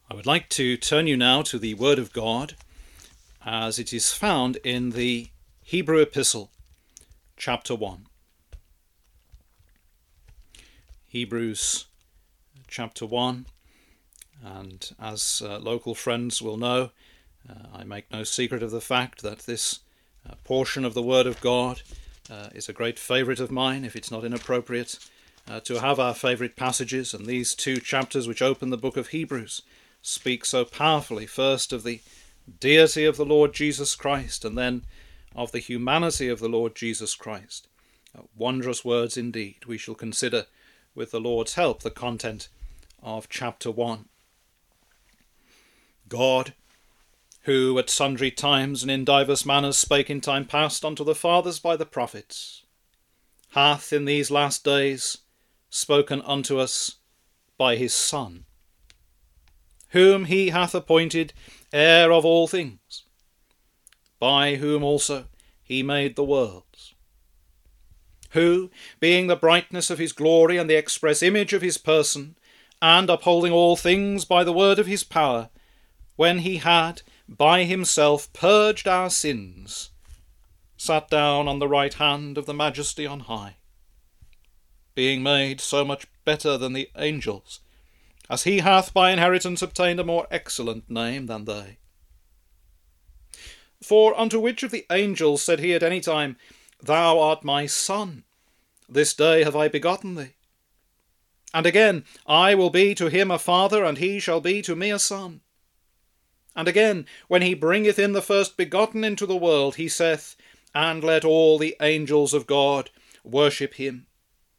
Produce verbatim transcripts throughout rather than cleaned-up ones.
I would like to turn you now to the Word of God as it is found in the Hebrew Epistle, chapter one. Hebrews chapter one, and as uh, local friends will know, uh, I make no secret of the fact that this uh, portion of the Word of God uh, is a great favourite of mine, if it's not inappropriate uh, to have our favourite passages, and these two chapters which open the book of Hebrews speak so powerfully, first of the deity of the Lord Jesus Christ, and then of the humanity of the Lord Jesus Christ. Uh, wondrous words indeed. We shall consider, with the Lord's help, the content of chapter one. God, who at sundry times and in divers manners spake in time past unto the fathers by the prophets, hath in these last days spoken unto us by his Son, whom he hath appointed heir of all things, by whom also he made the worlds, who, being the brightness of his glory and the express image of his person, and upholding all things by the word of his power, when he had by himself purged our sins, sat down on the right hand of the Majesty on high, being made so much better than the angels, as he hath by inheritance obtained a more excellent name than they. For unto which of the angels said he at any time, Thou art my Son, this day have I begotten thee? And again, I will be to him a father, and he shall be to me a son. And again, when he bringeth in the first begotten into the world, he saith, And let all the angels of God worship him.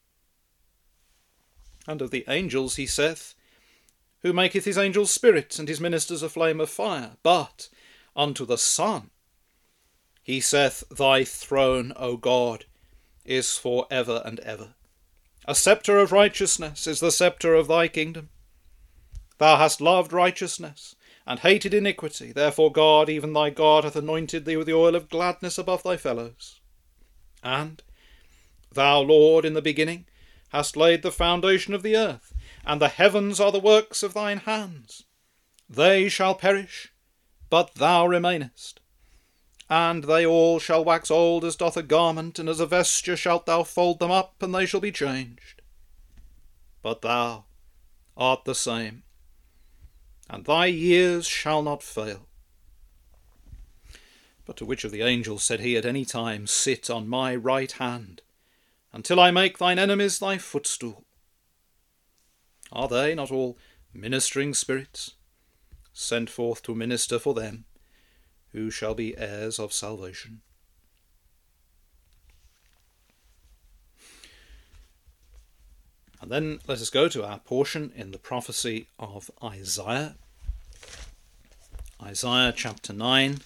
And of the angels he saith, Who maketh his angels spirits, and his ministers a flame of fire. But unto the Son he saith, Thy throne, O God, is for ever and ever. A sceptre of righteousness is the sceptre of thy kingdom. Thou hast loved righteousness, and hated iniquity. Therefore God, even thy God, hath anointed thee with the oil of gladness above thy fellows. And thou, Lord, in the beginning hast laid the foundation of the earth, and the heavens are the works of thine hands. They shall perish, but thou remainest. And they all shall wax old as doth a garment, and as a vesture shalt thou fold them up, and they shall be changed. But thou art the same, and thy years shall not fail. But to which of the angels said he at any time, Sit on my right hand, until I make thine enemies thy footstool? Are they not all ministering spirits, sent forth to minister for them who shall be heirs of salvation? And then let us go to our portion in the prophecy of Isaiah. Isaiah chapter nine.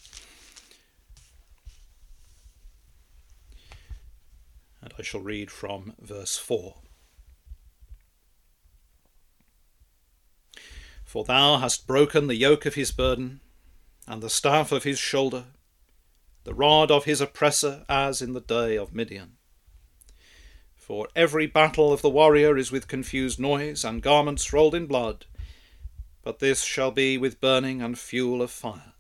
And I shall read from verse four. For thou hast broken the yoke of his burden, and the staff of his shoulder, the rod of his oppressor, as in the day of Midian. For every battle of the warrior is with confused noise, and garments rolled in blood, but this shall be with burning and fuel of fire.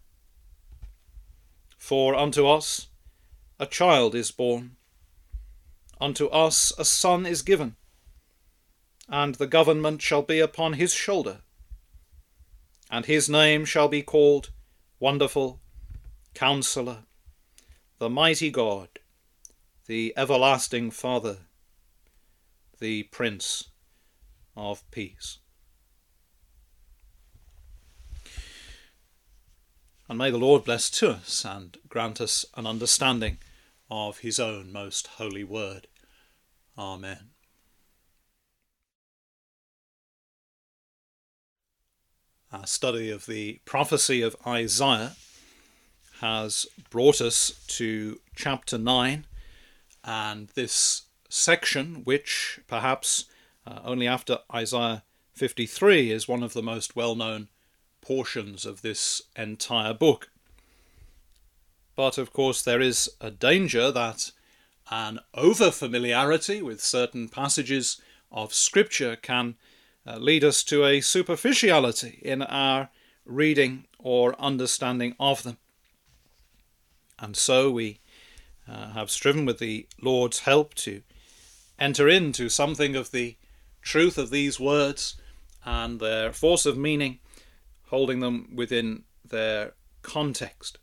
For unto us a child is born, unto us a son is given, and the government shall be upon his shoulder, and his name shall be called Wonderful, Counselor, the Mighty God, the Everlasting Father, the Prince of Peace. And may the Lord bless to us and grant us an understanding of his own most holy word. Amen. Our study of the prophecy of Isaiah has brought us to chapter nine, and this section, which perhaps uh, only after Isaiah fifty-three is one of the most well-known portions of this entire book. But of course there is a danger that an over-familiarity with certain passages of Scripture can uh, lead us to a superficiality in our reading or understanding of them. And so we uh, have striven with the Lord's help to enter into something of the truth of these words and their force of meaning, holding them within their context.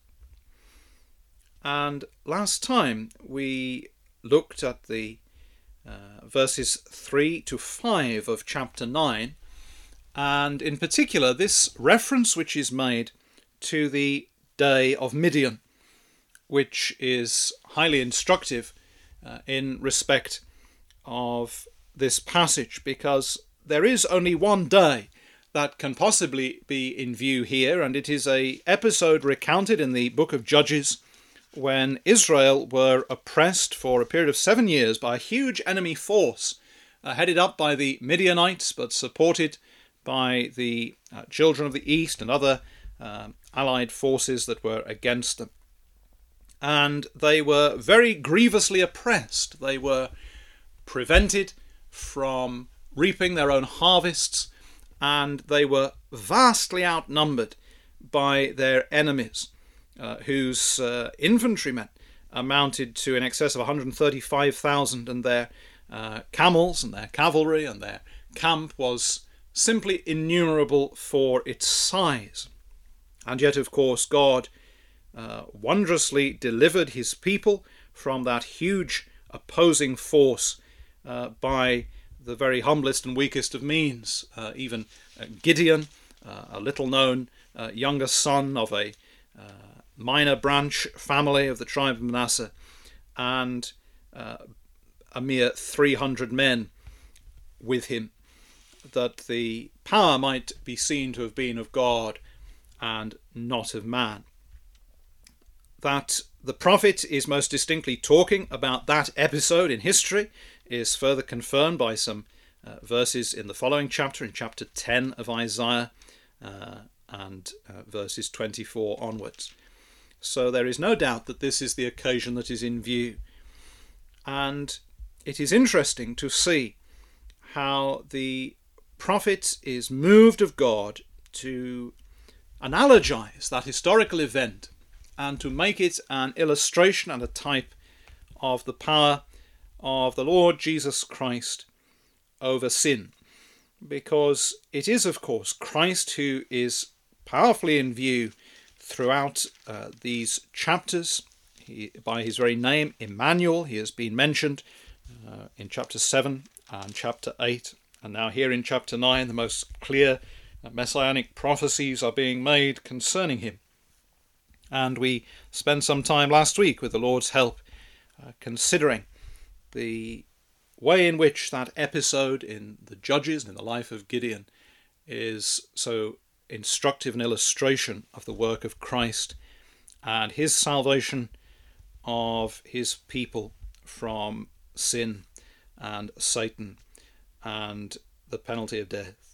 And last time we looked at the uh, verses three to five of chapter nine, and in particular this reference which is made to the day of Midian, which is highly instructive uh, in respect of this passage, because there is only one day that can possibly be in view here, and it is a episode recounted in the book of Judges when Israel were oppressed for a period of seven years by a huge enemy force uh, headed up by the Midianites but supported by the uh, children of the east and other uh, allied forces that were against them. And they were very grievously oppressed. They were prevented from reaping their own harvests, and they were vastly outnumbered by their enemies, uh, whose uh, infantrymen amounted to in excess of one hundred thirty-five thousand, and their uh, camels and their cavalry and their camp was simply innumerable for its size. And yet, of course, God uh, wondrously delivered his people from that huge opposing force uh, by the very humblest and weakest of means. Uh, even uh, Gideon, uh, a little-known uh, younger son of a uh, minor branch family of the tribe of Manasseh, and uh, a mere three hundred men with him, that the power might be seen to have been of God and not of man. That the prophet is most distinctly talking about that episode in history is further confirmed by some uh, verses in the following chapter, in chapter ten of Isaiah, uh, and uh, verses twenty-four onwards. So there is no doubt that this is the occasion that is in view. And it is interesting to see how the prophet is moved of God to analogize that historical event and to make it an illustration and a type of the power of the Lord Jesus Christ over sin. Because it is, of course, Christ who is powerfully in view throughout uh, these chapters. He, by his very name, Emmanuel, he has been mentioned uh, in chapter seven and chapter eight. And now here in chapter nine, the most clear messianic prophecies are being made concerning him. And we spent some time last week with the Lord's help uh, considering the way in which that episode in the Judges and in the life of Gideon is so instructive an illustration of the work of Christ and his salvation of his people from sin and Satan and the penalty of death.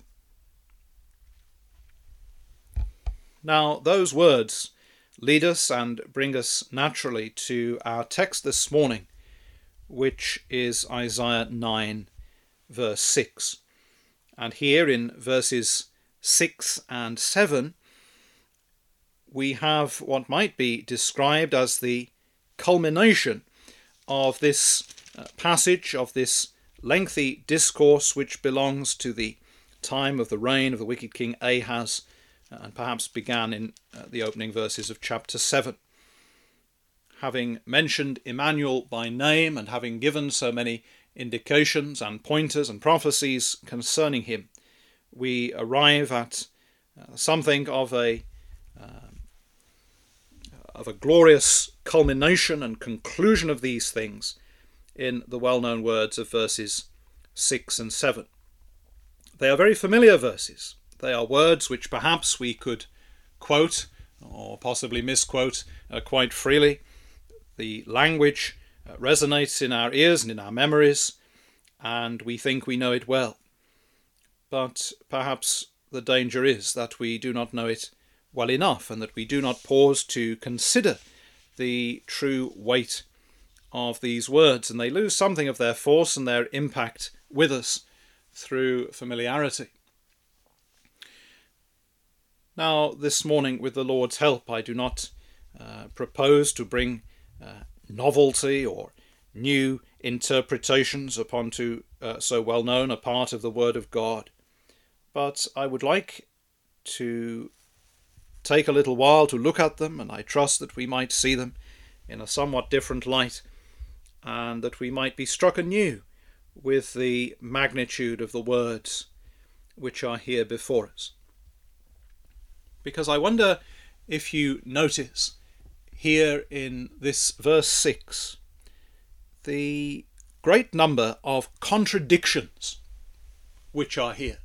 Now, those words lead us and bring us naturally to our text this morning, which is Isaiah nine, verse six. And here in verses six and seven, we have what might be described as the culmination of this uh, passage, of this lengthy discourse which belongs to the time of the reign of the wicked king Ahaz, and perhaps began in uh, the opening verses of chapter seven. Having mentioned Emmanuel by name and having given so many indications and pointers and prophecies concerning him, we arrive at uh, something of a uh, of a glorious culmination and conclusion of these things in the well-known words of verses six and seven. They are very familiar verses. They are words which perhaps we could quote or possibly misquote uh, quite freely. The language uh, resonates in our ears and in our memories, and we think we know it well. But perhaps the danger is that we do not know it well enough, and that we do not pause to consider the true weight of these words, and they lose something of their force and their impact with us through familiarity. Now, this morning, with the Lord's help, I do not uh, propose to bring uh, novelty or new interpretations upon to uh, so well known a part of the Word of God, but I would like to take a little while to look at them, and I trust that we might see them in a somewhat different light, and that we might be struck anew with the magnitude of the words which are here before us. Because I wonder if you notice here in this verse six the great number of contradictions which are here.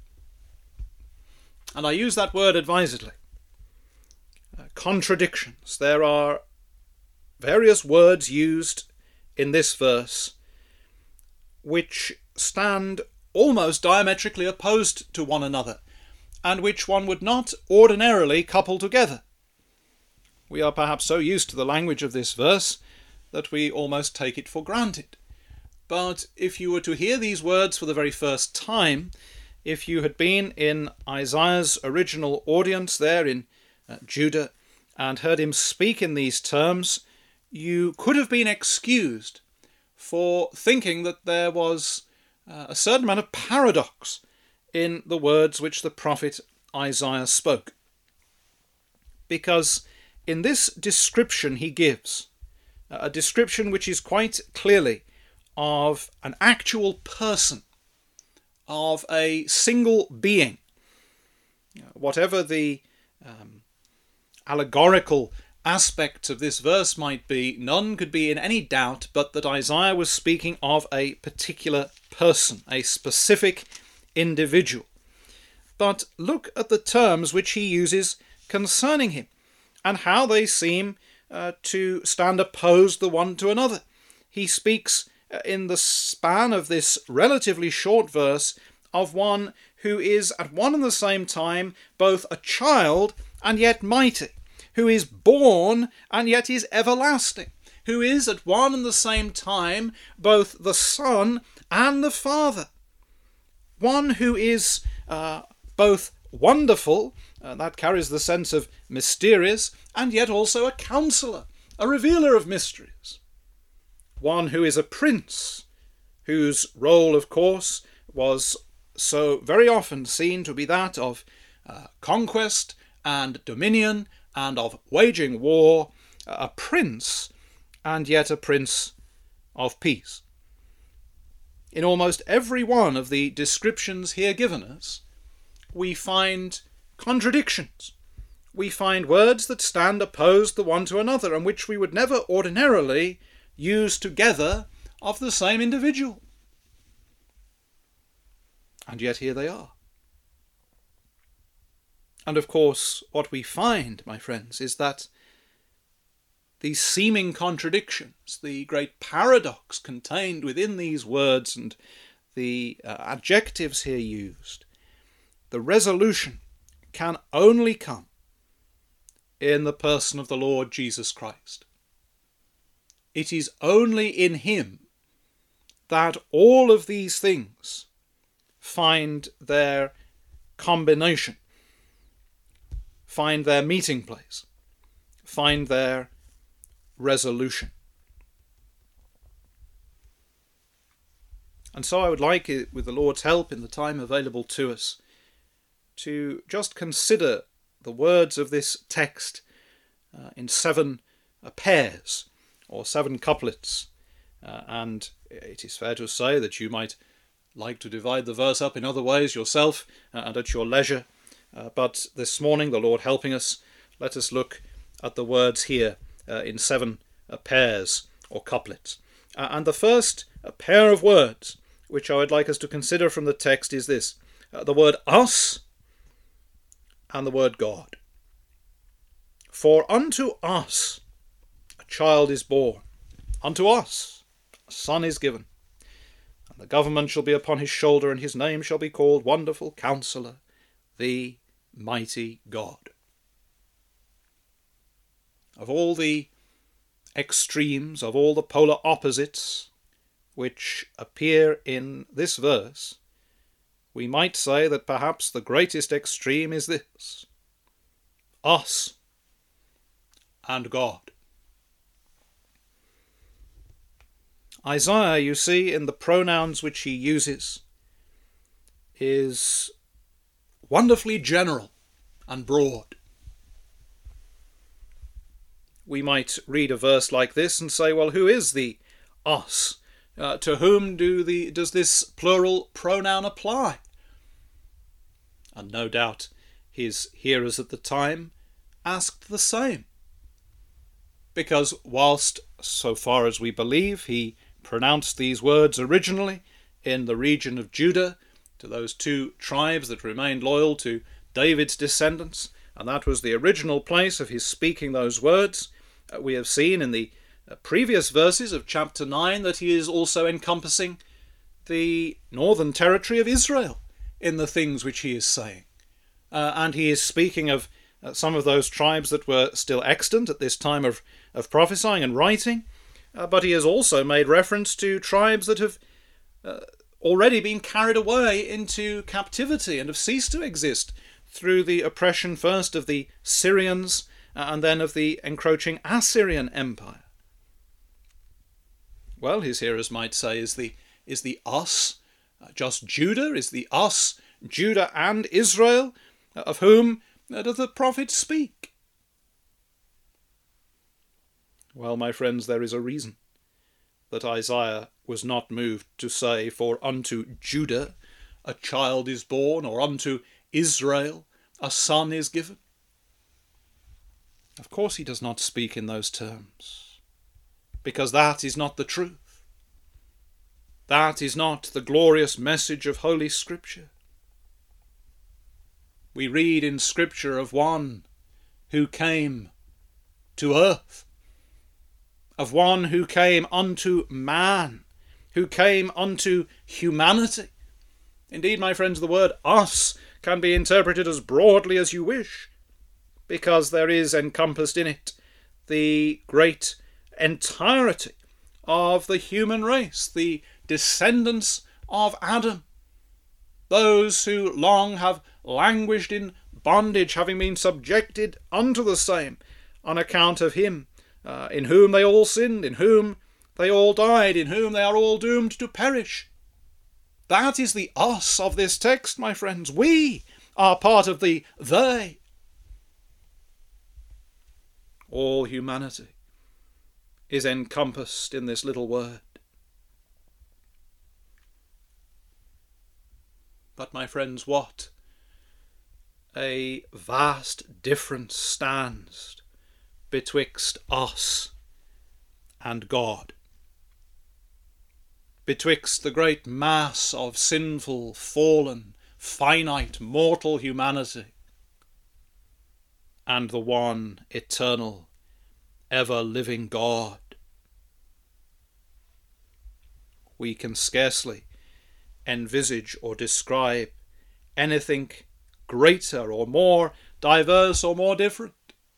And I use that word advisedly. Uh, contradictions. There are various words used in this verse which stand almost diametrically opposed to one another, and which one would not ordinarily couple together. We are perhaps so used to the language of this verse that we almost take it for granted. But if you were to hear these words for the very first time, if you had been in Isaiah's original audience there in uh, Judah and heard him speak in these terms, you could have been excused for thinking that there was uh, a certain amount of paradox in the words which the prophet Isaiah spoke. Because in this description he gives, a description which is quite clearly of an actual person, of a single being. Whatever the um, allegorical aspects of this verse might be, none could be in any doubt but that Isaiah was speaking of a particular person, a specific individual. But look at the terms which he uses concerning him, and how they seem uh, to stand opposed the one to another. He speaks uh, in the span of this relatively short verse of one who is at one and the same time both a child and yet mighty, who is born and yet is everlasting, who is at one and the same time both the Son and the Father. One who is uh, both wonderful, uh, that carries the sense of mysterious, and yet also a counselor, a revealer of mysteries. One who is a prince, whose role, of course, was so very often seen to be that of uh, conquest and dominion and of waging war, a prince, and yet a prince of peace. In almost every one of the descriptions here given us, we find contradictions. We find words that stand opposed the one to another, and which we would never ordinarily use together of the same individual. And yet here they are. And of course, what we find, my friends, is that these seeming contradictions, the great paradox contained within these words and the uh, adjectives here used, the resolution can only come in the person of the Lord Jesus Christ. It is only in him that all of these things find their combination, find their meeting place, find their resolution. And so I would like, with the Lord's help in the time available to us, to just consider the words of this text uh, in seven uh, pairs or seven couplets. Uh, and it is fair to say that you might like to divide the verse up in other ways yourself uh, and at your leisure. Uh, but this morning, the Lord helping us, let us look at the words here uh, in seven uh, pairs or couplets. Uh, and the first uh, pair of words which I would like us to consider from the text is this: uh, the word us and the word God. For unto us a child is born, unto us a son is given, and the government shall be upon his shoulder, and his name shall be called Wonderful Counselor, the Mighty God. Of all the extremes, of all the polar opposites which appear in this verse, we might say that perhaps the greatest extreme is this: us and God. Isaiah, you see, in the pronouns which he uses, is wonderfully general and broad. We might read a verse like this and say, well, who is the us? Uh, to whom do the does this plural pronoun apply? And no doubt his hearers at the time asked the same. Because whilst, so far as we believe, he pronounced these words originally in the region of Judah to those two tribes that remained loyal to David's descendants, and that was the original place of his speaking those words, uh, we have seen in the uh, previous verses of chapter nine that he is also encompassing the northern territory of Israel in the things which he is saying. Uh, and he is speaking of uh, some of those tribes that were still extant at this time of, of prophesying and writing, uh, but he has also made reference to tribes that have uh, already been carried away into captivity and have ceased to exist through the oppression first of the Syrians uh, and then of the encroaching Assyrian Empire. Well, his hearers might say, is the, is the us uh, just Judah? Is the us Judah and Israel? Uh, of whom uh, does the prophet speak? Well, my friends, there is a reason that Isaiah was not moved to say, for unto Judah a child is born, or unto Israel a son is given. Of course he does not speak in those terms, because that is not the truth. That is not the glorious message of Holy Scripture. We read in Scripture of one who came to earth, of one who came unto man, who came unto humanity. Indeed, my friends, the word us can be interpreted as broadly as you wish, because there is encompassed in it the great entirety of the human race, the descendants of Adam, those who long have languished in bondage, having been subjected unto the same on account of him, uh, in whom they all sinned, in whom they all died, in whom they are all doomed to perish. That is the us of this text, my friends. We are part of the they. All humanity is encompassed in this little word. But, my friends, what a vast difference stands betwixt us and God, betwixt the great mass of sinful, fallen, finite, mortal humanity and the one eternal, ever-living God. We can scarcely envisage or describe anything greater or more diverse or more different.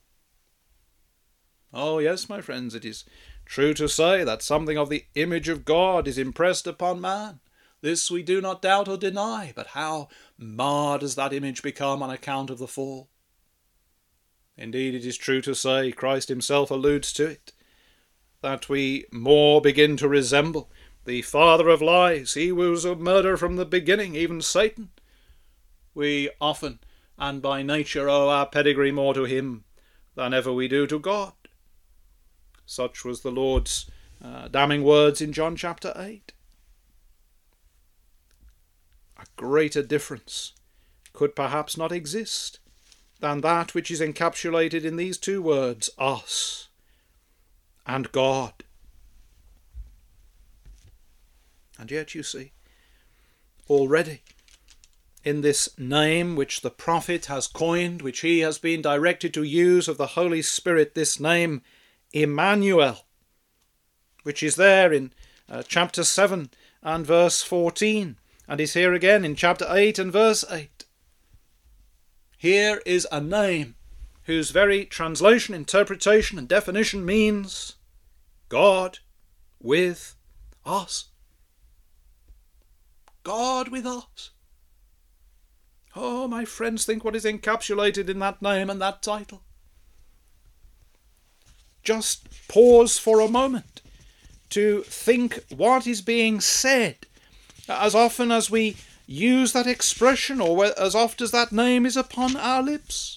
Oh yes, my friends, it is true to say that something of the image of God is impressed upon man. This we do not doubt or deny, but how marred has that image become on account of the fall? Indeed, it is true to say, Christ himself alludes to it, that we more begin to resemble the father of lies, he was a murderer from the beginning, even Satan. We often, and by nature, owe our pedigree more to him than ever we do to God. Such was the Lord's uh, damning words in John chapter eight. A greater difference could perhaps not exist than that which is encapsulated in these two words, us and God. And yet, you see, already in this name which the prophet has coined, which he has been directed to use of the Holy Spirit, this name Emmanuel, which is there in uh, chapter seven and verse fourteen, and is here again in chapter eight and verse eight. Here is a name whose very translation, interpretation, and definition means God with us. God with us. Oh, my friends, think what is encapsulated in that name and that title. Just pause for a moment to think what is being said. As often as we use that expression, or as often as that name is upon our lips.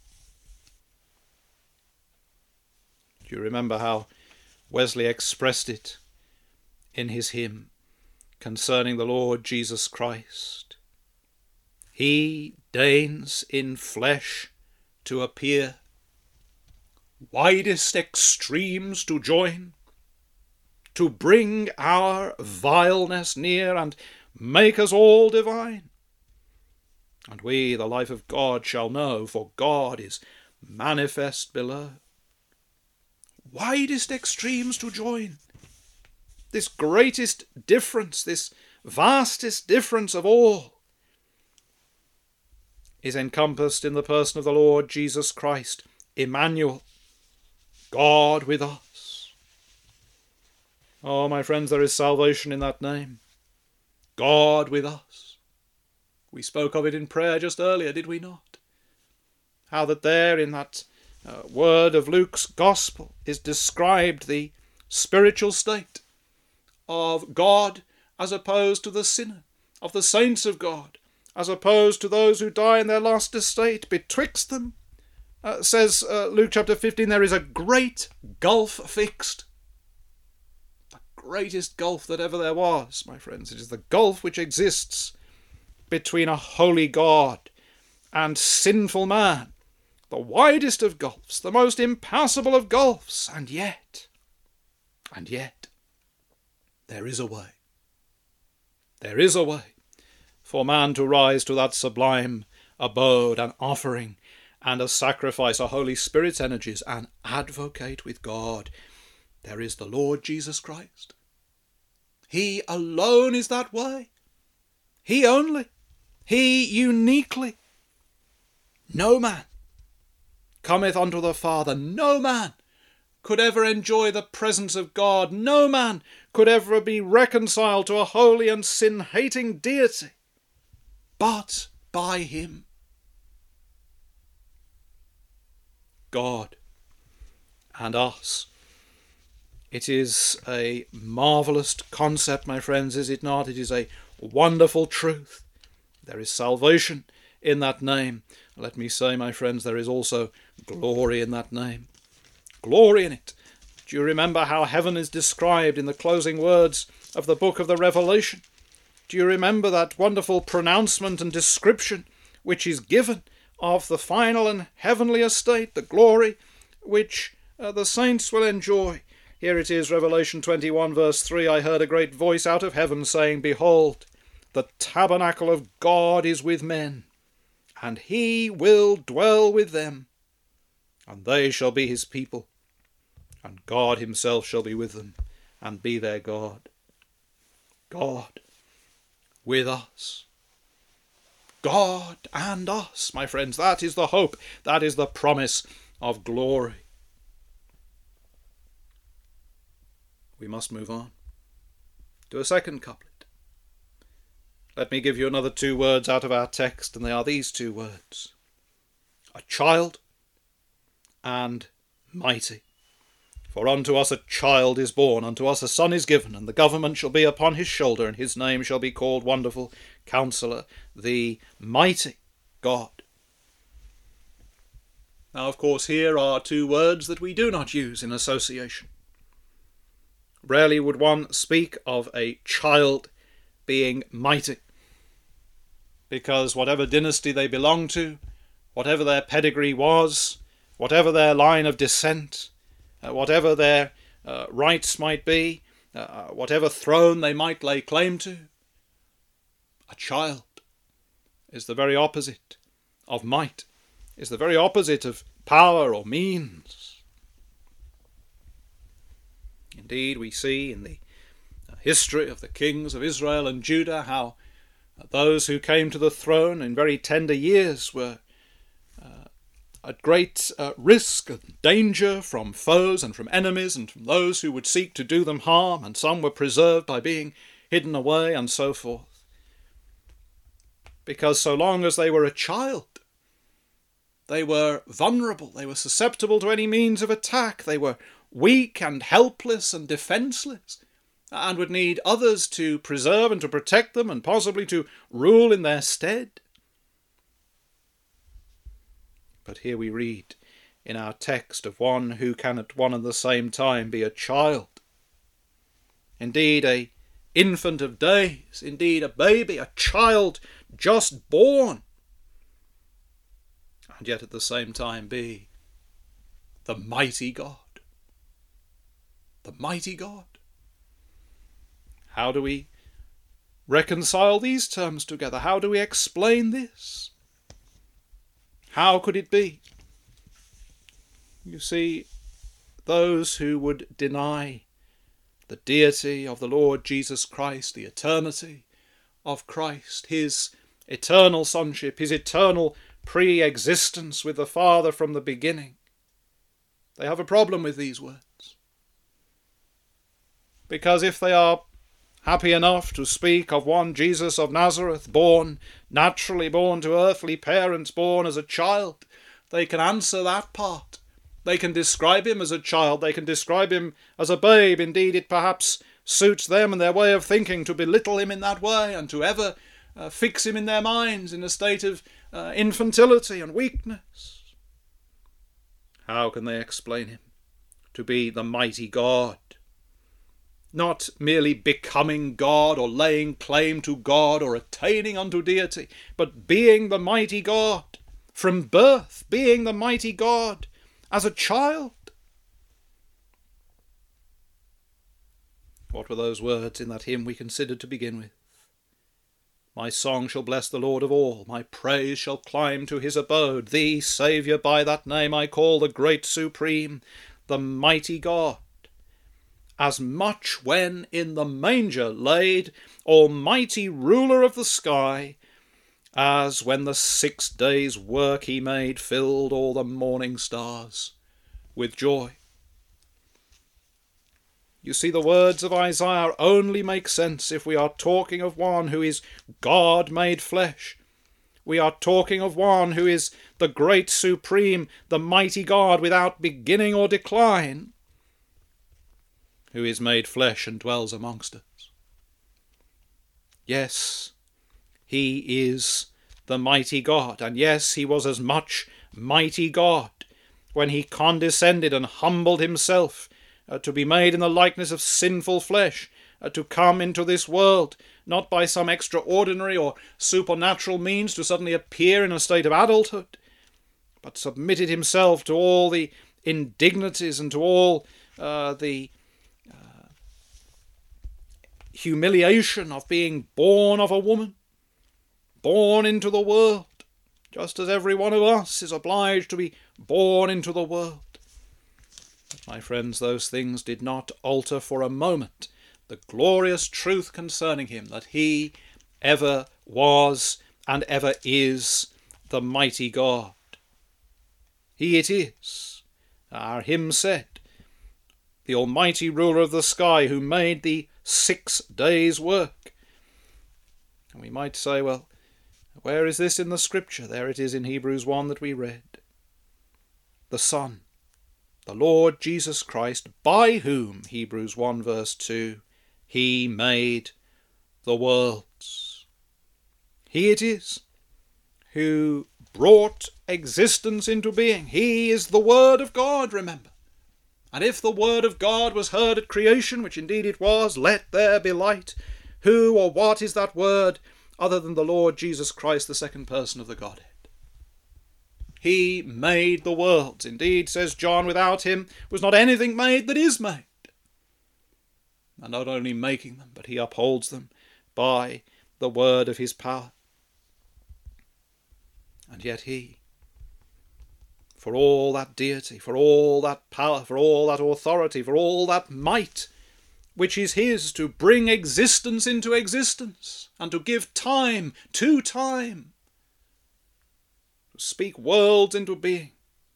Do you remember how Wesley expressed it in his hymn concerning the Lord Jesus Christ? He deigns in flesh to appear, widest extremes to join, to bring our vileness near and make us all divine. And we the life of God shall know, for God is manifest below. Widest extremes to join. This greatest difference, this vastest difference of all, is encompassed in the person of the Lord Jesus Christ, Emmanuel, God with us. Oh, my friends, there is salvation in that name. God with us. We spoke of it in prayer just earlier, did we not? How that there in that uh, word of Luke's Gospel is described the spiritual state of God as opposed to the sinner, of the saints of God, as opposed to those who die in their last estate. Betwixt them, uh, says uh, Luke chapter fifteen, there is a great gulf fixed. The greatest gulf that ever there was, my friends. It is the gulf which exists between a holy God and sinful man. The widest of gulfs, the most impassable of gulfs, and yet, and yet, there is a way. There is a way for man to rise to that sublime abode, an offering and a sacrifice, a Holy Spirit's energies, and advocate with God. There is the Lord Jesus Christ. He alone is that way. He only. He uniquely. No man cometh unto the Father. No man could ever enjoy the presence of God. No man could ever be reconciled to a holy and sin-hating deity, but by him. God and us. It is a marvellous concept, my friends, is it not? It is a wonderful truth. There is salvation in that name. Let me say, my friends, there is also glory in that name. Glory in it. Do you remember how heaven is described in the closing words of the book of the Revelation? Do you remember that wonderful pronouncement and description which is given of the final and heavenly estate, the glory which uh, the saints will enjoy? Here it is, Revelation twenty-one, verse three, I heard a great voice out of heaven saying, Behold, the tabernacle of God is with men, and he will dwell with them, and they shall be his people, and God himself shall be with them, and be their God. God with us. God and us, my friends. That is the hope. That is the promise of glory. We must move on to a second couplet. Let me give you another two words out of our text, and they are these two words. A child and mighty. For unto us a child is born, unto us a son is given, and the government shall be upon his shoulder, and his name shall be called Wonderful Counselor, the Mighty God. Now, of course, here are two words that we do not use in association. Rarely would one speak of a child being mighty, because whatever dynasty they belonged to, whatever their pedigree was, whatever their line of descent, Uh, whatever their uh, rights might be, uh, whatever throne they might lay claim to, a child is the very opposite of might, is the very opposite of power or means. Indeed, we see in the history of the kings of Israel and Judah how those who came to the throne in very tender years were at great uh, risk and danger from foes and from enemies and from those who would seek to do them harm, and some were preserved by being hidden away and so forth. because so long as they were a child, they were vulnerable, they were susceptible to any means of attack, they were weak and helpless and defenceless, and would need others to preserve and to protect them and possibly to rule in their stead. But here we read in our text of one who can at one and the same time be a child, indeed a infant of days, indeed a baby, a child just born, and yet at the same time be the mighty God. The mighty God. How do we reconcile these terms together? How do we explain this? How could it be? You see, those who would deny the deity of the Lord Jesus Christ, the eternity of Christ, his eternal sonship, his eternal pre-existence with the Father from the beginning, they have a problem with these words. Because if they are happy enough to speak of one Jesus of Nazareth, born, naturally born to earthly parents, born as a child, they can answer that part. They can describe him as a child. They can describe him as a babe. Indeed, it perhaps suits them and their way of thinking to belittle him in that way and to ever uh, fix him in their minds in a state of uh, infantility and weakness. How can they explain him to be the mighty God? Not merely becoming God or laying claim to God or attaining unto deity, but being the mighty God from birth, being the mighty God as a child. What were those words in that hymn we considered to begin with? My song shall bless the Lord of all, my praise shall climb to his abode. Thee, Saviour, by that name I call, the great supreme, the mighty God. As much when in the manger laid, almighty ruler of the sky, as when the six days' work he made filled all the morning stars with joy. You see, the words of Isaiah only make sense if we are talking of one who is God made flesh. We are talking of one who is the great supreme, the mighty God without beginning or decline, who is made flesh and dwells amongst us. Yes, he is the mighty God, and yes, he was as much mighty God when he condescended and humbled himself uh, to be made in the likeness of sinful flesh, uh, to come into this world, not by some extraordinary or supernatural means to suddenly appear in a state of adulthood, but submitted himself to all the indignities and to all uh, the humiliation of being born of a woman, born into the world, just as every one of us is obliged to be born into the world. But, my friends, those things did not alter for a moment the glorious truth concerning him, that he ever was and ever is the mighty God. He it is, our hymn said, the almighty ruler of the sky, who made the six days' work. And we might say, well, where is this in the scripture? There it is in Hebrews one that we read. The Son, the Lord Jesus Christ, by whom, Hebrews one verse two, he made the worlds. He it is who brought existence into being. He is the Word of God, remember. And if the word of God was heard at creation, which indeed it was, let there be light, who or what is that word other than the Lord Jesus Christ, the second person of the Godhead? He made the worlds. Indeed, says John, without him was not anything made that is made. And not only making them, but he upholds them by the word of his power. And yet he, for all that deity, for all that power, for all that authority, for all that might, which is his to bring existence into existence, and to give time to time, to speak worlds into being,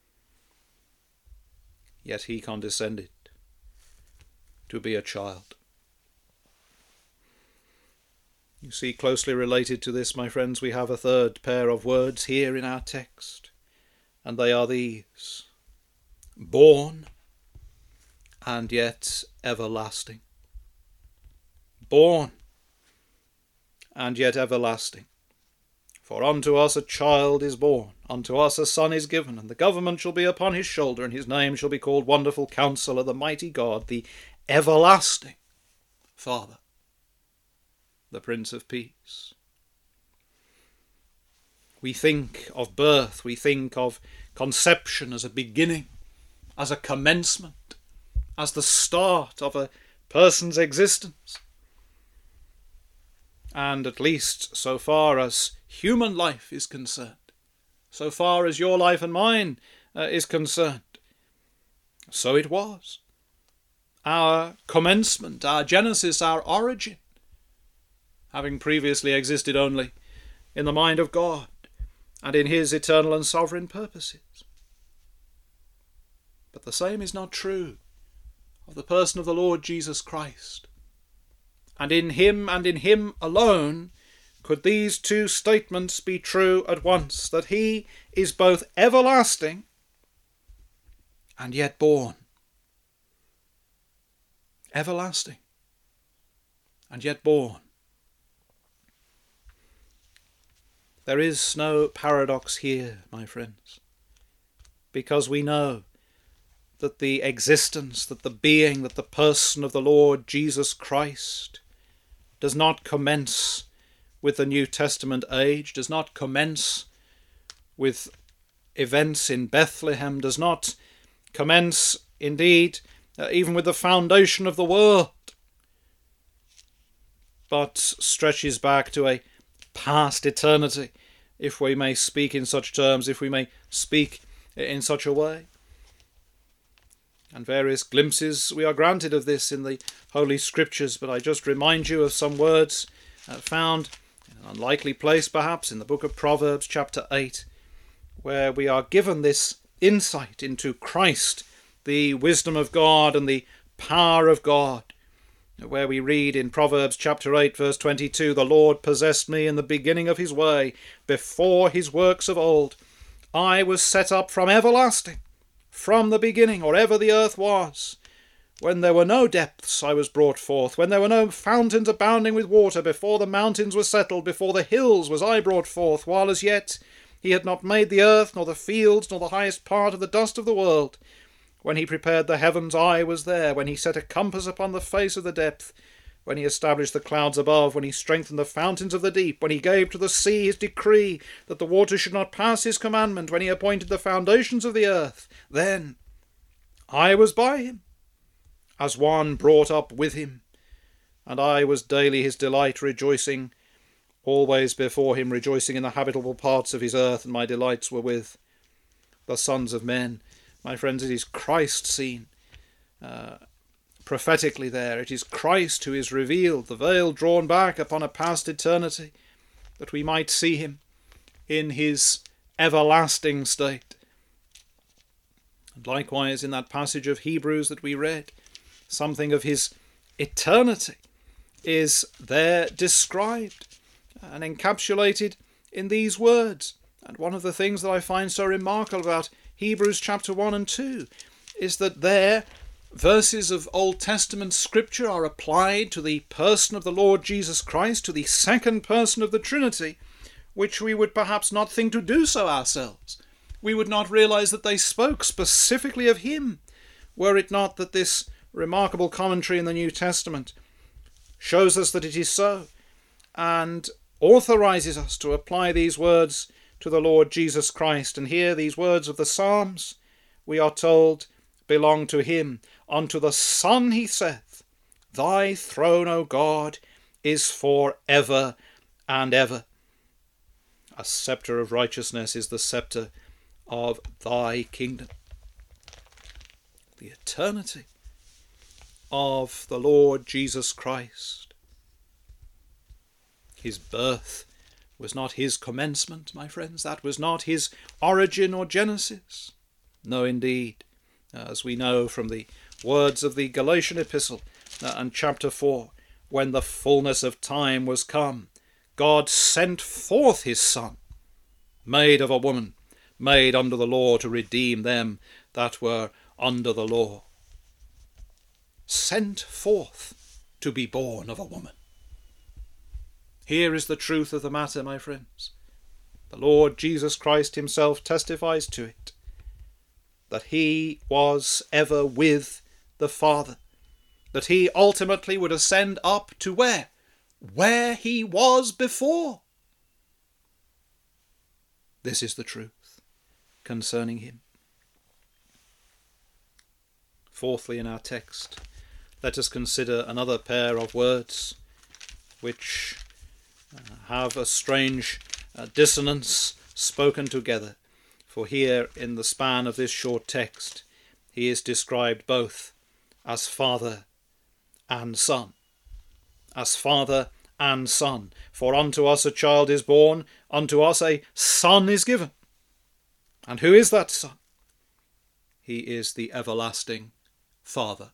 yet he condescended to be a child. You see, closely related to this, my friends, we have a third pair of words here in our text, and they are these: born and yet everlasting. Born and yet everlasting. For unto us a child is born, unto us a son is given, and the government shall be upon his shoulder, and his name shall be called Wonderful Counselor, the Mighty God, the Everlasting Father, the Prince of Peace. We think of birth, we think of conception as a beginning, as a commencement, as the start of a person's existence. And at least so far as human life is concerned, so far as your life and mine uh, is concerned, so it was. Our commencement, our genesis, our origin, having previously existed only in the mind of God and in his eternal and sovereign purposes. But the same is not true of the person of the Lord Jesus Christ. And in him and in him alone could these two statements be true at once, that he is both everlasting and yet born. Everlasting and yet born. There is no paradox here, my friends, because we know that the existence, that the being, that the person of the Lord Jesus Christ does not commence with the New Testament age, does not commence with events in Bethlehem, does not commence, indeed, uh, even with the foundation of the world, but stretches back to a past eternity, if we may speak in such terms, if we may speak in such a way. And various glimpses we are granted of this in the Holy Scriptures, but I just remind you of some words uh, found in an unlikely place perhaps in the book of Proverbs chapter eight, where we are given this insight into Christ, the wisdom of God and the power of God, where we read in Proverbs chapter eight verse twenty-two, "The Lord possessed me in the beginning of his way, before his works of old. I was set up from everlasting, from the beginning, or ever the earth was. When there were no depths I was brought forth, when there were no fountains abounding with water, before the mountains were settled, before the hills was I brought forth, while as yet he had not made the earth, nor the fields, nor the highest part of the dust of the world. When he prepared the heavens, I was there. When he set a compass upon the face of the depth. When he established the clouds above. When he strengthened the fountains of the deep. When he gave to the sea his decree, that the waters should not pass his commandment. When he appointed the foundations of the earth. Then I was by him, as one brought up with him. And I was daily his delight, rejoicing always before him, rejoicing in the habitable parts of his earth. And my delights were with the sons of men." My friends, it is Christ seen uh, prophetically there. It is Christ who is revealed, the veil drawn back upon a past eternity, that we might see him in his everlasting state. And likewise in that passage of Hebrews that we read, something of his eternity is there described and encapsulated in these words. And one of the things that I find so remarkable about Hebrews chapter one and two is that there verses of Old Testament scripture are applied to the person of the Lord Jesus Christ, to the second person of the Trinity, which we would perhaps not think to do so ourselves. We would not realize that they spoke specifically of him, were it not that this remarkable commentary in the New Testament shows us that it is so, and authorizes us to apply these words to the Lord Jesus Christ. And here these words of the Psalms, we are told, belong to him. Unto the Son he saith, Thy throne, O God, is for ever and ever. A sceptre of righteousness is the sceptre of thy kingdom. The eternity of the Lord Jesus Christ. His birth was not his commencement, my friends. That was not his origin or genesis. No, indeed. As we know from the words of the Galatian epistle uh, and chapter four, when the fullness of time was come, God sent forth his Son, made of a woman, made under the law, to redeem them that were under the law. Sent forth to be born of a woman. Here is the truth of the matter, my friends. The Lord Jesus Christ himself testifies to it, that he was ever with the Father, that he ultimately would ascend up to where? Where he was before. This is the truth concerning him. Fourthly, in our text, let us consider another pair of words which uh, have a strange uh, dissonance spoken together. For here, in the span of this short text, he is described both as Father and Son. As Father and Son. For unto us a child is born, unto us a Son is given. And who is that Son? He is the everlasting Father.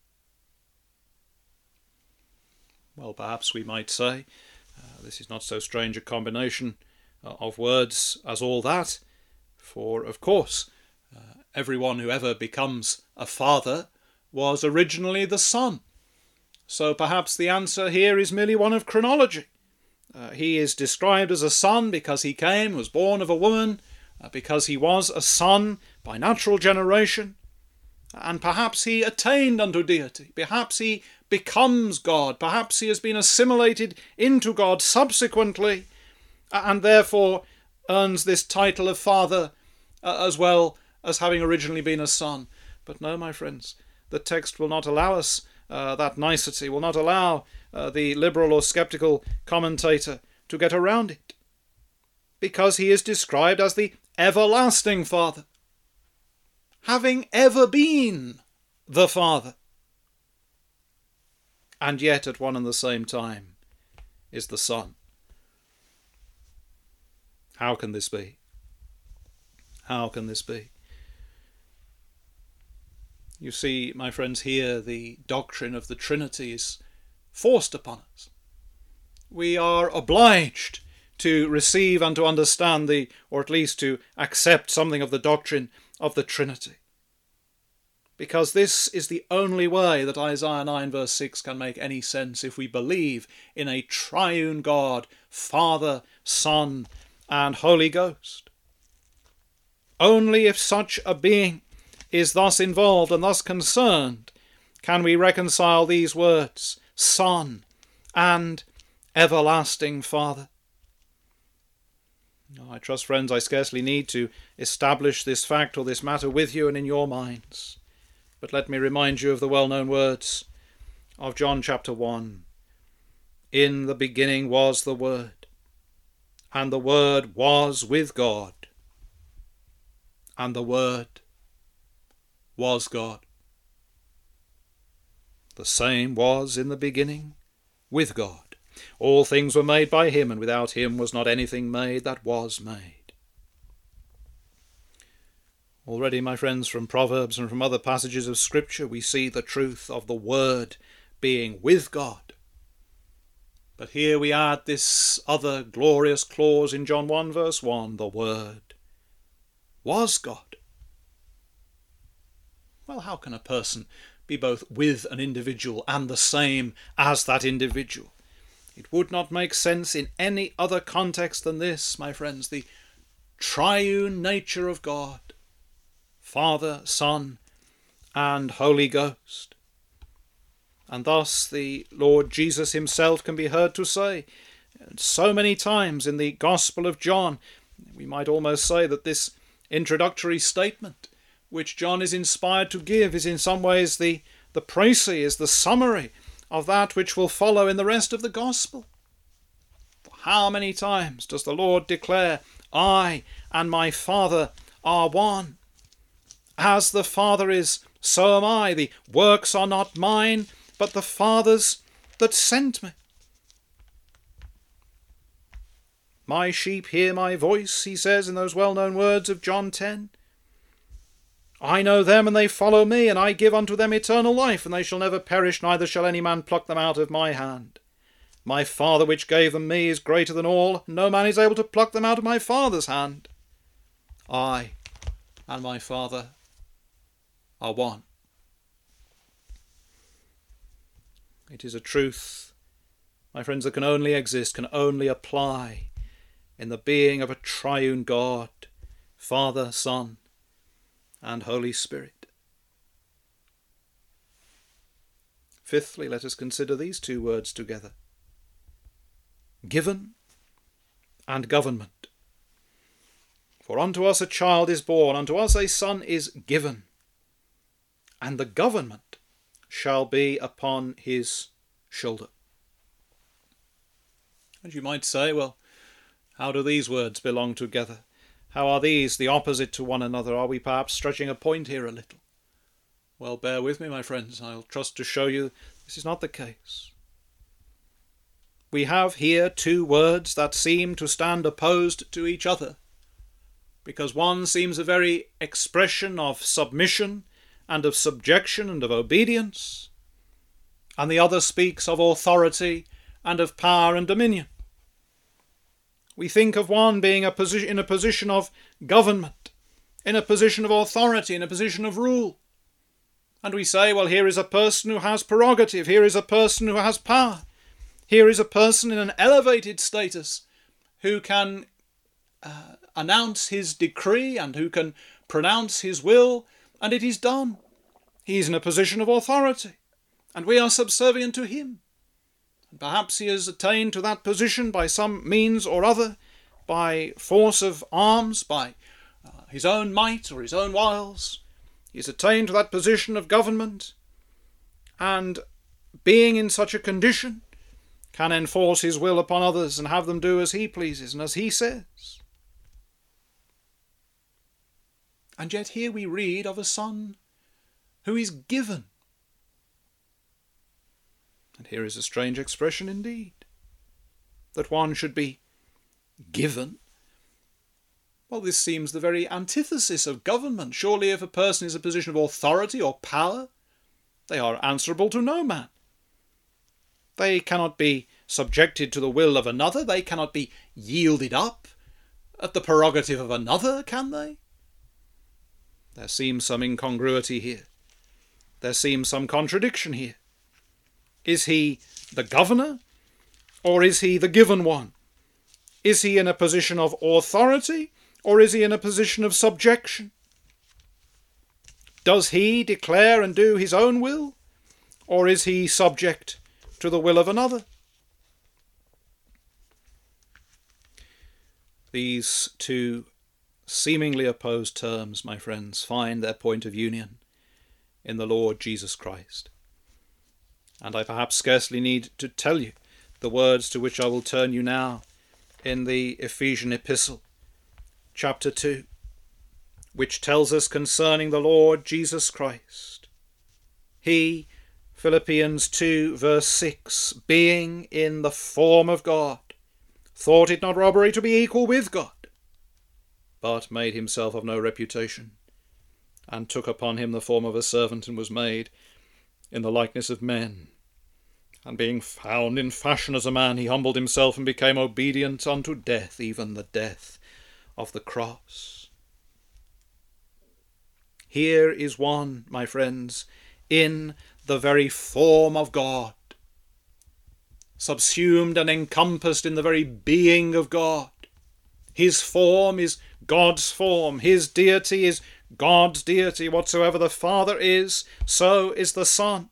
Well, perhaps we might say, uh, this is not so strange a combination uh, of words as all that, for, of course, uh, everyone who ever becomes a father was originally the son. So perhaps the answer here is merely one of chronology. Uh, he is described as a son because he came, was born of a woman, uh, because he was a son by natural generation, and perhaps he attained unto deity. Perhaps he becomes God. Perhaps he has been assimilated into God subsequently, and therefore earns this title of father uh, as well as having originally been a son. But no, my friends, the text will not allow us uh, that nicety, will not allow uh, the liberal or sceptical commentator to get around it, because he is described as the everlasting Father, having ever been the Father, and yet at one and the same time is the Son. How can this be? How can this be? You see, my friends, here the doctrine of the Trinity is forced upon us. We are obliged to receive and to understand the, or at least to accept something of the doctrine of the Trinity, because this is the only way that Isaiah nine verse six can make any sense if we believe in a triune God, Father, Son, and Holy Ghost. Only if such a being is thus involved and thus concerned can we reconcile these words, Son and everlasting Father. I trust, friends, I scarcely need to establish this fact or this matter with you and in your minds. But let me remind you of the well-known words of John chapter one. In the beginning was the Word, and the Word was with God, and the Word was God. The same was in the beginning with God. All things were made by him, and without him was not anything made that was made. Already, my friends, from Proverbs and from other passages of Scripture, we see the truth of the Word being with God. But here we add this other glorious clause in John one verse one, the Word was God. Well, how can a person be both with an individual and the same as that individual? It would not make sense in any other context than this, my friends, the triune nature of God, Father, Son, and Holy Ghost. And thus the Lord Jesus himself can be heard to say so many times in the Gospel of John, we might almost say that this introductory statement which John is inspired to give is in some ways the, the précis, is the summary of that which will follow in the rest of the Gospel. For how many times does the Lord declare, I and my Father are one? As the Father is, so am I. The works are not mine, but the Father's that sent me. My sheep hear my voice, he says in those well-known words of John ten. I know them, and they follow me, and I give unto them eternal life, and they shall never perish, neither shall any man pluck them out of my hand. My Father which gave them me is greater than all. No man is able to pluck them out of my Father's hand. I and my Father are one. It is a truth, my friends, that can only exist, can only apply in the being of a triune God, Father, Son, and Holy Spirit. Fifthly, let us consider these two words together: given and government. For unto us a child is born, unto us a son is given, and the government shall be upon his shoulder. And you might say, well, how do these words belong together? How are these the opposite to one another? Are we perhaps stretching a point here a little? Well, bear with me, my friends. I'll trust to show you this is not the case. We have here two words that seem to stand opposed to each other, because one seems a very expression of submission and of subjection and of obedience, and the other speaks of authority and of power and dominion. We think of one being a position, in a position of government, in a position of authority, in a position of rule. And we say, well, here is a person who has prerogative, here is a person who has power, here is a person in an elevated status who can uh, announce his decree and who can pronounce his will, and it is done. He is in a position of authority, and we are subservient to him. And perhaps he has attained to that position by some means or other, by force of arms, by uh, his own might or his own wiles. He has attained to that position of government, and being in such a condition, can enforce his will upon others and have them do as he pleases and as he says. And yet here we read of a son who is given. And here is a strange expression indeed, that one should be given. Well, this seems the very antithesis of government. Surely if a person is in a position of authority or power, they are answerable to no man. They cannot be subjected to the will of another. They cannot be yielded up at the prerogative of another, can they? There seems some incongruity here. There seems some contradiction here. Is he the governor, or is he the given one? Is he in a position of authority, or is he in a position of subjection? Does he declare and do his own will, or is he subject to the will of another? These two seemingly opposed terms, my friends, find their point of union in the Lord Jesus Christ. And I perhaps scarcely need to tell you the words to which I will turn you now in the Ephesian epistle, chapter two, which tells us concerning the Lord Jesus Christ. He, Philippians two, verse six, being in the form of God, thought it not robbery to be equal with God, but made himself of no reputation, and took upon him the form of a servant, and was made in the likeness of men. And being found in fashion as a man, he humbled himself and became obedient unto death, even the death of the cross. Here is one, my friends, in the very form of God, subsumed and encompassed in the very being of God. His form is God's form. His deity is God's deity. Whatsoever the Father is, so is the Son.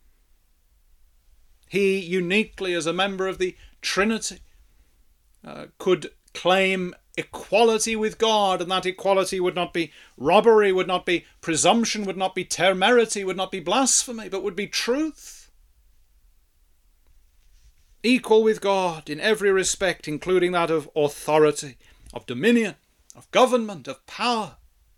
He uniquely, as a member of the Trinity, uh, could claim equality with God, and that equality would not be robbery, would not be presumption, would not be temerity, would not be blasphemy, but would be truth. Equal with God in every respect, including that of authority, of dominion, of government, of power.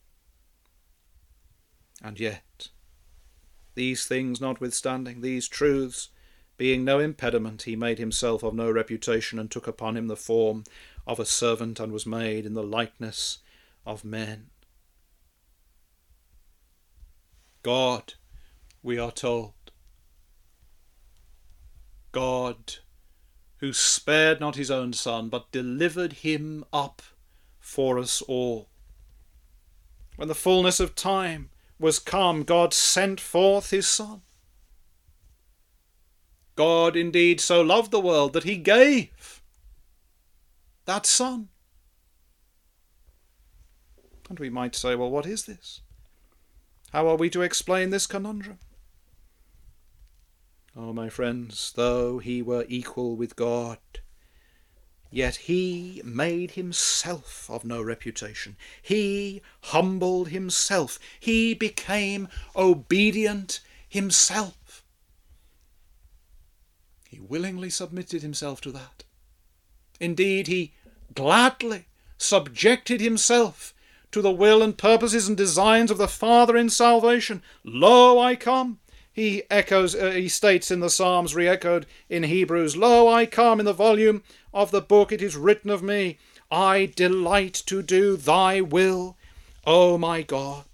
And yet, these things notwithstanding, these truths being no impediment, he made himself of no reputation, and took upon him the form of a servant, and was made in the likeness of men. God, we are told, God who spared not his own Son, but delivered him up for us all. When the fullness of time was come, God sent forth his Son. God indeed so loved the world that he gave that Son. And we might say, well, what is this? How are we to explain this conundrum? Oh, my friends, though he were equal with God, yet he made himself of no reputation. He humbled himself. He became obedient himself. He willingly submitted himself to that. Indeed, he gladly subjected himself to the will and purposes and designs of the Father in salvation. Lo, I come. He echoes, uh, he states in the Psalms, re-echoed in Hebrews, Lo, I come, in the volume of the book it is written of me, I delight to do thy will, O my God.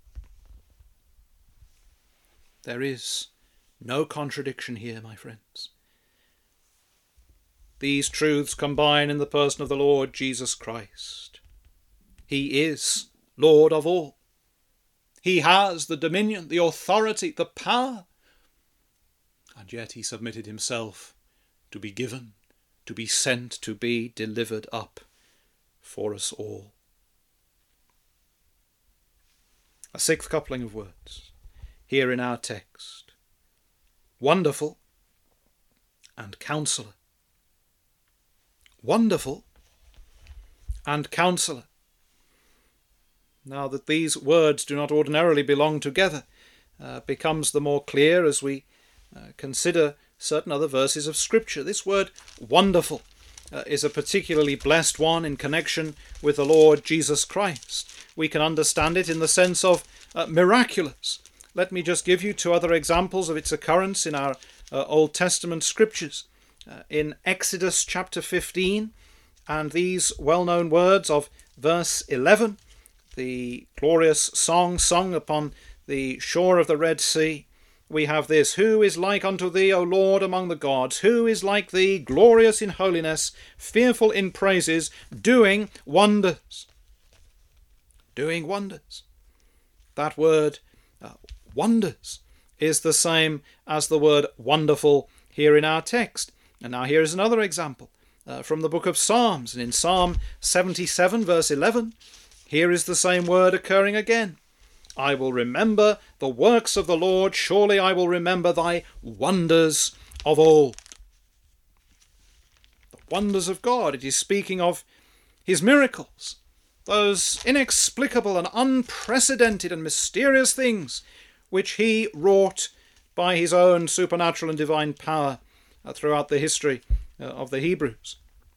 There is no contradiction here, my friends. These truths combine in the person of the Lord Jesus Christ. He is Lord of all. He has the dominion, the authority, the power. And yet he submitted himself to be given, to be sent, to be delivered up for us all. A sixth coupling of words here in our text. Wonderful and Counselor. Wonderful and Counselor. Now that these words do not ordinarily belong together, uh, becomes the more clear as we uh, consider certain other verses of Scripture. This word wonderful uh, is a particularly blessed one in connection with the Lord Jesus Christ. We can understand it in the sense of uh, miraculous. Let me just give you two other examples of its occurrence in our uh, Old Testament Scriptures. Uh, in Exodus chapter fifteen, and these well-known words of verse eleven, the glorious song sung upon the shore of the Red Sea, we have this, Who is like unto thee, O Lord, among the gods? Who is like thee, glorious in holiness, fearful in praises, doing wonders? Doing wonders. That word, uh, wonders, is the same as the word wonderful here in our text. And now here is another example uh, from the book of Psalms. And in Psalm seventy-seven, verse eleven, here is the same word occurring again. I will remember the works of the Lord. Surely I will remember thy wonders of old. The wonders of God. It is speaking of his miracles. Those inexplicable and unprecedented and mysterious things which he wrought by his own supernatural and divine power uh, throughout the history uh, of the Hebrews.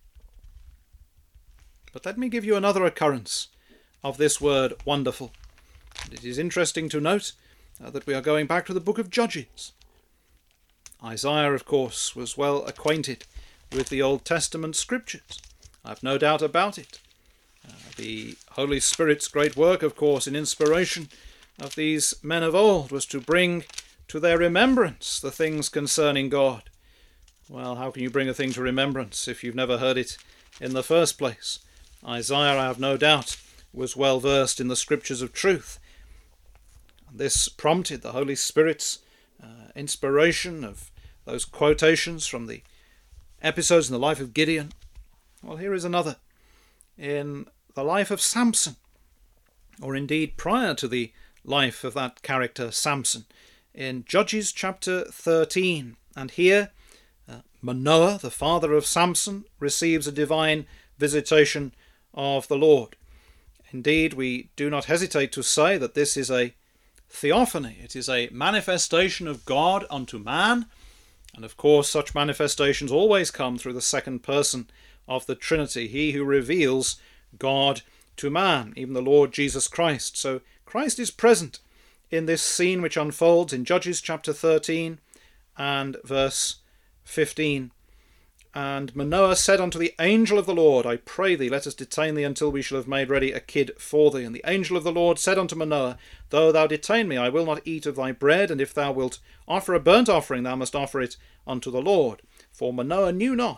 But let me give you another occurrence of this word wonderful. And it is interesting to note uh, that we are going back to the book of Judges. Isaiah, of course, was well acquainted with the Old Testament scriptures. I have no doubt about it. Uh, the Holy Spirit's great work, of course, in inspiration of these men of old was to bring to their remembrance the things concerning God. Well, how can you bring a thing to remembrance if you've never heard it in the first place? Isaiah, I have no doubt, was well versed in the scriptures of truth. And this prompted the Holy Spirit's uh, inspiration of those quotations from the episodes in the life of Gideon. Well, here is another. In the life of Samson, or indeed prior to the life of that character Samson, in Judges chapter thirteen. And here uh, Manoah, the father of Samson, receives a divine visitation of the Lord. Indeed, we do not hesitate to say that this is a theophany. It is a manifestation of God unto man. And of course, such manifestations always come through the second person of the Trinity, he who reveals God to man, even the Lord Jesus Christ. So Christ is present in this scene which unfolds in Judges chapter thirteen and verse fifteen. And Manoah said unto the angel of the Lord, I pray thee, let us detain thee until we shall have made ready a kid for thee. And the angel of the Lord said unto Manoah, Though thou detain me, I will not eat of thy bread, and if thou wilt offer a burnt offering, thou must offer it unto the Lord. For Manoah knew not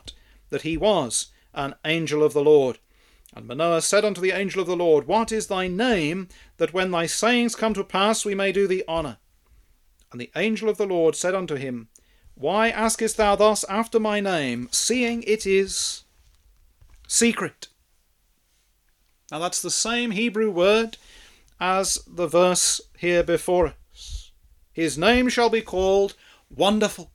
that he was an angel of the Lord. And Manoah said unto the angel of the Lord, What is thy name, that when thy sayings come to pass we may do thee honour? And the angel of the Lord said unto him, Why askest thou thus after my name, seeing it is secret? Now that's the same Hebrew word as the verse here before us. His name shall be called Wonderful.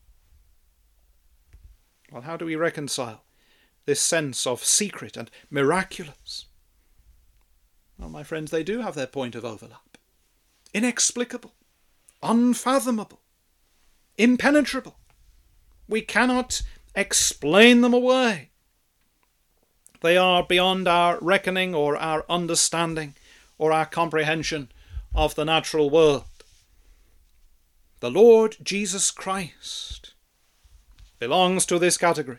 Well, how do we reconcile this sense of secret and miraculous? Well, my friends, they do have their point of overlap. Inexplicable, unfathomable, impenetrable. We cannot explain them away. They are beyond our reckoning or our understanding or our comprehension of the natural world. The Lord Jesus Christ belongs to this category.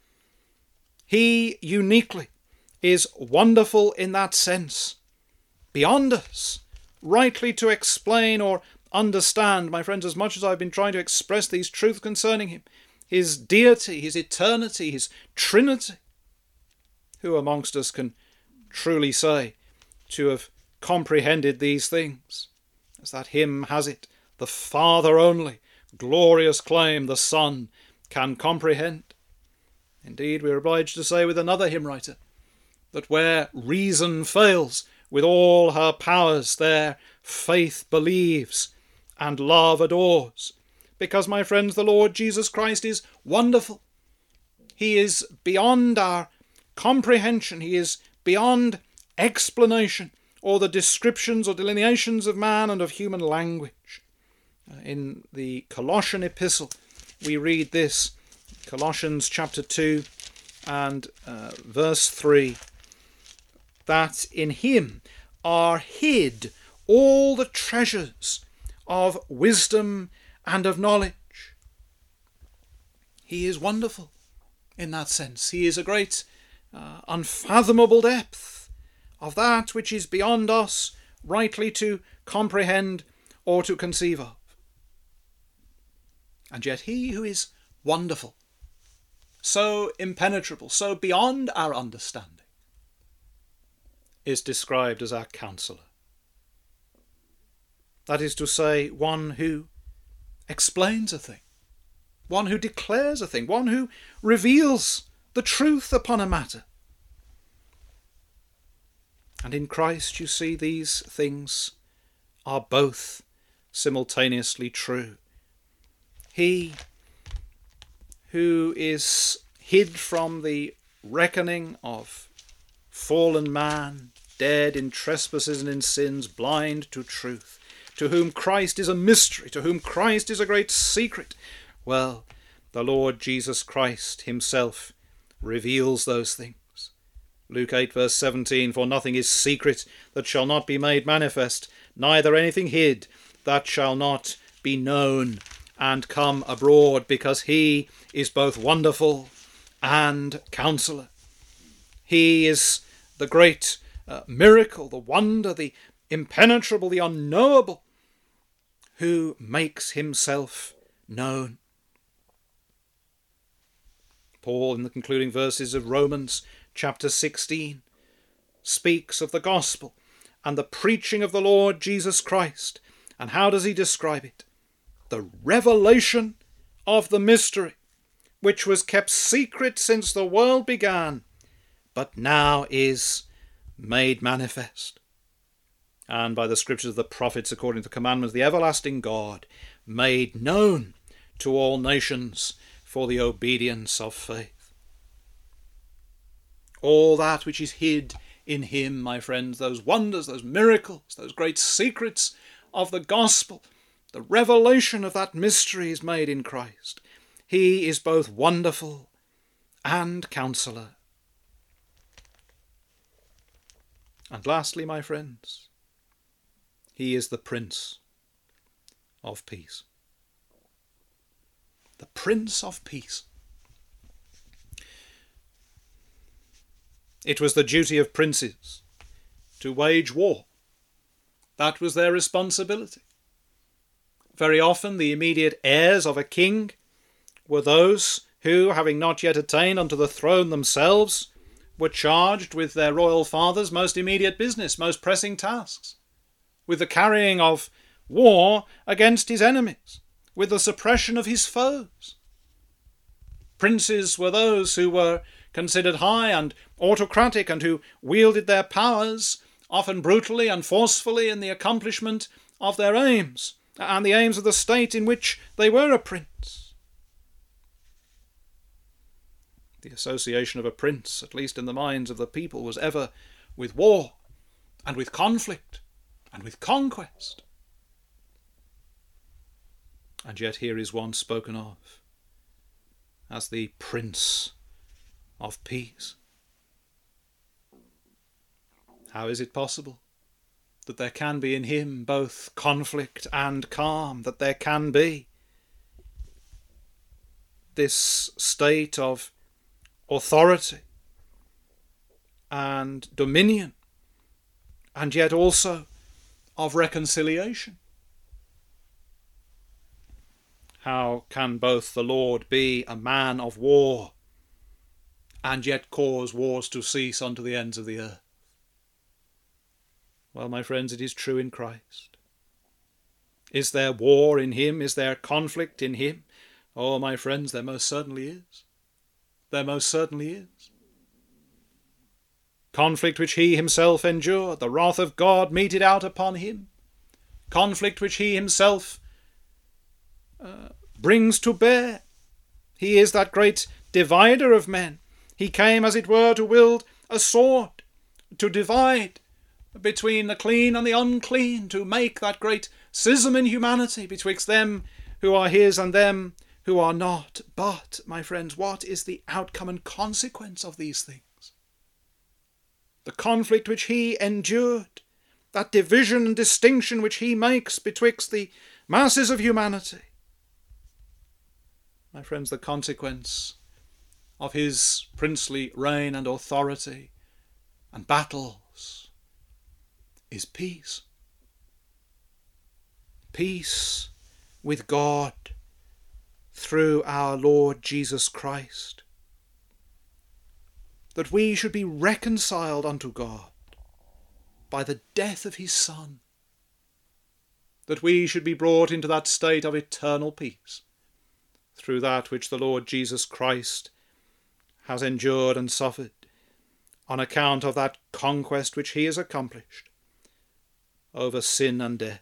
He uniquely is wonderful in that sense, beyond us, rightly to explain or understand, my friends, as much as I've been trying to express these truths concerning him, his deity, his eternity, his Trinity. Who amongst us can truly say to have comprehended these things? As that hymn has it, the Father only, glorious claim the Son can comprehend. Indeed, we are obliged to say with another hymn writer, that where reason fails with all her powers, there faith believes and love adores. Because, my friends, the Lord Jesus Christ is wonderful. He is beyond our comprehension. He is beyond explanation or the descriptions or delineations of man and of human language. In the Colossian epistle, we read this, Colossians chapter two and uh, verse three, that in him are hid all the treasures of wisdom and of knowledge. He is wonderful in that sense. He is a great uh, unfathomable depth of that which is beyond us rightly to comprehend or to conceive of. And yet he who is wonderful, so impenetrable, so beyond our understanding, is described as our counselor. That is to say, one who explains a thing, one who declares a thing, one who reveals the truth upon a matter. And in Christ, you see, these things are both simultaneously true. He who is hid from the reckoning of fallen man, dead in trespasses and in sins, blind to truth, to whom Christ is a mystery, to whom Christ is a great secret. Well, the Lord Jesus Christ himself reveals those things. Luke eight verse seventeen, for nothing is secret that shall not be made manifest, neither anything hid that shall not be known and come abroad, because he is both wonderful and counselor. He is the great uh, miracle, the wonder, the impenetrable, the unknowable, who makes himself known. Paul, in the concluding verses of Romans chapter sixteen, speaks of the gospel and the preaching of the Lord Jesus Christ. And how does he describe it? The revelation of the mystery, which was kept secret since the world began, but now is made manifest. And by the scriptures of the prophets, according to the commandments of the everlasting God, made known to all nations for the obedience of faith. All that which is hid in him, my friends, those wonders, those miracles, those great secrets of the gospel, the revelation of that mystery is made in Christ. He is both wonderful and counselor. And lastly, my friends, he is the Prince of Peace. The Prince of Peace. It was the duty of princes to wage war. That was their responsibility. Very often the immediate heirs of a king were those who, having not yet attained unto the throne themselves, were charged with their royal father's most immediate business, most pressing tasks, with the carrying of war against his enemies, with the suppression of his foes. Princes were those who were considered high and autocratic, and who wielded their powers, often brutally and forcefully, in the accomplishment of their aims, and the aims of the state in which they were a prince. The association of a prince, at least in the minds of the people, was ever with war, and with conflict, and with conquest. And yet here is one spoken of as the Prince of Peace. How is it possible that there can be in him both conflict and calm, that there can be this state of authority and dominion, and yet also of reconciliation? How can both the Lord be a man of war and yet cause wars to cease unto the ends of the earth? Well, my friends, it is true in Christ. Is there war in him? Is there conflict in him? Oh, my friends, there most certainly is. There most certainly is. Conflict which he himself endured, the wrath of God meted out upon him. Conflict which he himself uh, brings to bear. He is that great divider of men. He came, as it were, to wield a sword, to divide between the clean and the unclean, to make that great schism in humanity betwixt them who are his and them who are not. But, my friends, what is the outcome and consequence of these things? The conflict which he endured, that division and distinction which he makes betwixt the masses of humanity. My friends, the consequence of his princely reign and authority and battles is peace. Peace with God through our Lord Jesus Christ. That we should be reconciled unto God by the death of his Son. That we should be brought into that state of eternal peace through that which the Lord Jesus Christ has endured and suffered on account of that conquest which he has accomplished over sin and death.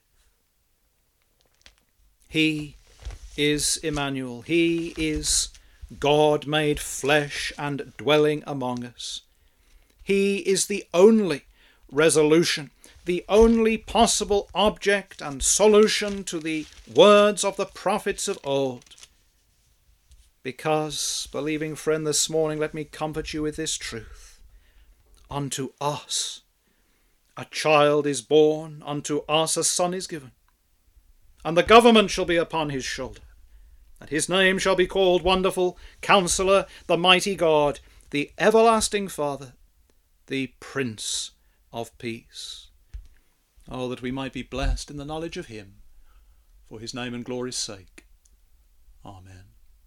He is Emmanuel. He is God made flesh and dwelling among us. He is the only resolution, the only possible object and solution to the words of the prophets of old. Because, believing friend, this morning, let me comfort you with this truth. Unto us a child is born, unto us a son is given, and the government shall be upon his shoulder, and his name shall be called Wonderful, Counselor, the Mighty God, the Everlasting Father, the Prince of Peace. Oh, that we might be blessed in the knowledge of him, for his name and glory's sake. Amen.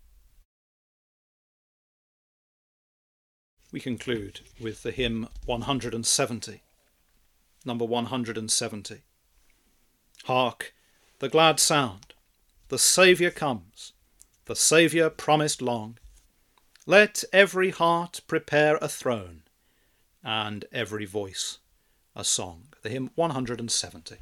We conclude with the hymn one hundred seventy, number one hundred seventy. Hark, the glad sound, the Saviour comes, the Saviour promised long. Let every heart prepare a throne, and every voice a song. The hymn one hundred seventy.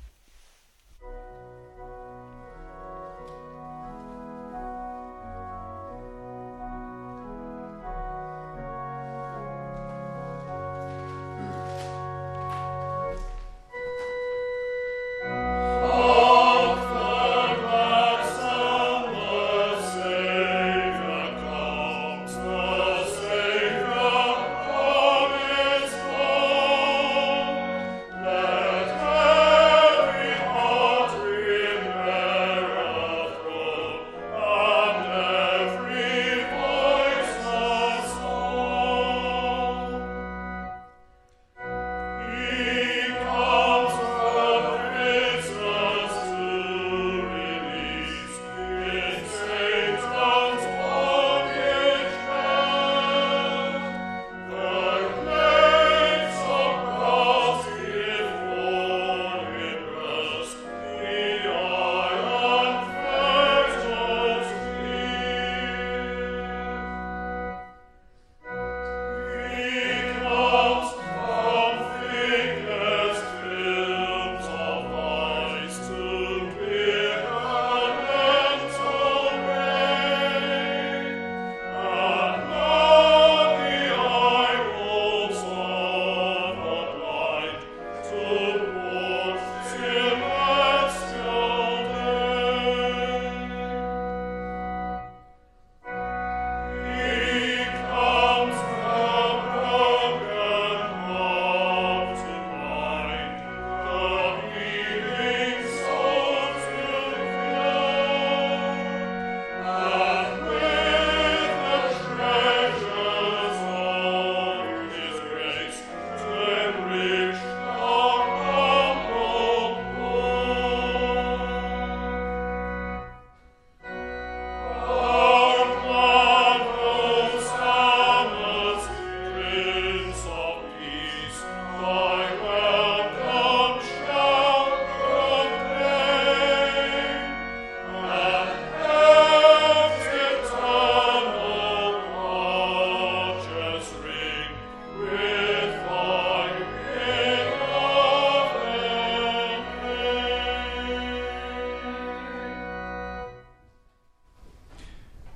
Let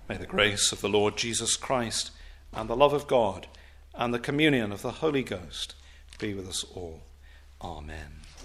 May the grace of the Lord Jesus Christ and the love of God and the communion of the Holy Ghost be with us all. Amen.